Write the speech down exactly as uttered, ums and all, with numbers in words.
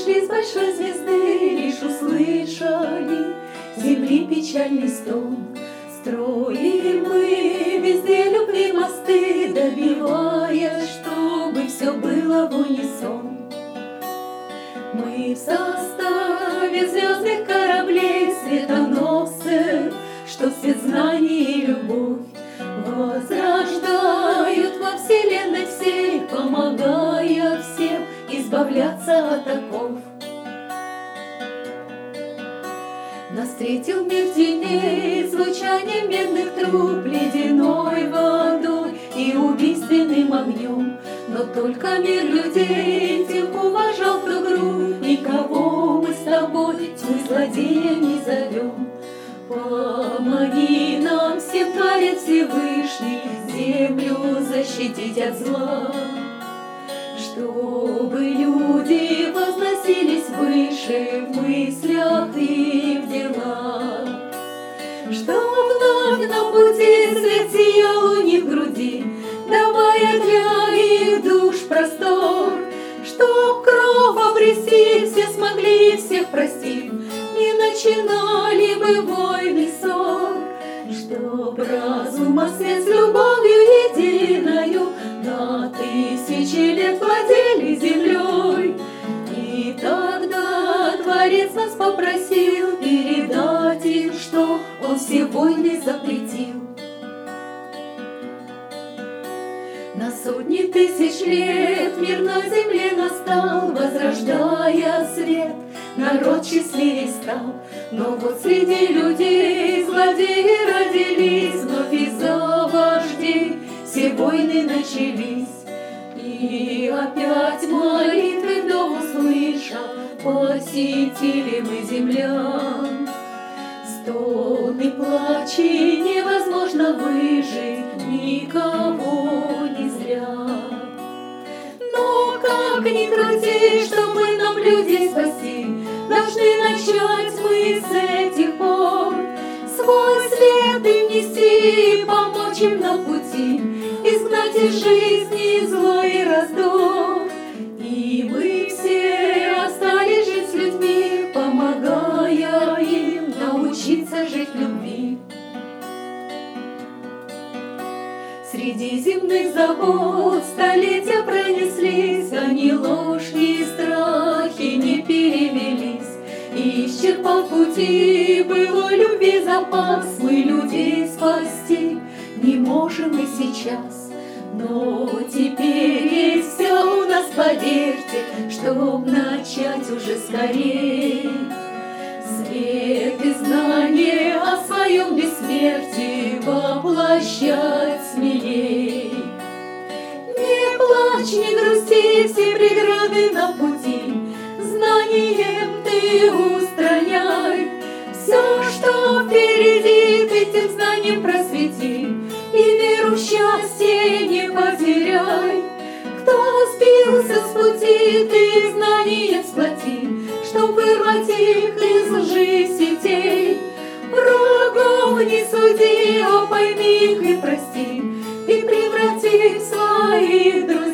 пришли с большой звезды, лишь услышали земли печальный стон. Строим мы везде любви мосты, добиваясь, чтобы все было в унисон. Мы в составе звездных кораблей, светоносцы, что свет знаний и любовь возрождают во вселенной всей, помогая всем избавляться от оков. Нас встретил мир теней, звучанием медных труб, ледяной водой и убийственным огнем. Но только мир людей тех уважал, кто груб, никого мы с тобой тьмы злодея не зовем. Помоги нам всем, Творец Всевышний, землю защитить от зла, чтобы люди возносились выше в мыслях и в делах, чтоб вновь на пути свет сиял у них в груди, давая для их душ простор, чтоб кровь обрести все смогли, всех простить, не начинали бы войны ссор, чтоб разума свет с любовью единою на тысячи лет владели землей. И тогда Творец нас попросил передать им, что Он все войны запретил. На сотни тысяч лет мир на земле настал, возрождая свет, народ счастливей стал. Но вот среди людей злодеи родились, вновь из-за вождей все войны начались. И опять молитвы вдов услыша, посетили мы землян. Стоны плачи, невозможно выжить, никого не зря. Но как ни крути, чтобы нам людей спасти, должны начать мы с этих пор свой свет им нести и помочь им на пути, изгнать из жизни зло и раздор. И мы все остались жить с людьми, помогая им научиться жить в любви. Среди земных забот столетия пронеслись, они ложь и страхи не перевелись. И исчерпав пути былой любви запас, мы людей спасти не можем и сейчас. Но теперь есть все у нас, поверьте, чтоб начать уже скорей. Свет и знание о своем бессмертии воплощать смелей. Не плачь, не грусти, все преграды на пути знанием ты устраняй. Все, что впереди, ты тем знанием просвети, и веру в счастье не потеряй. Кто сбился с пути, ты знанием сплоти, чтоб вырвать их из лжи сетей. Врагов не суди, а пойми их и прости, и преврати в своих друзей.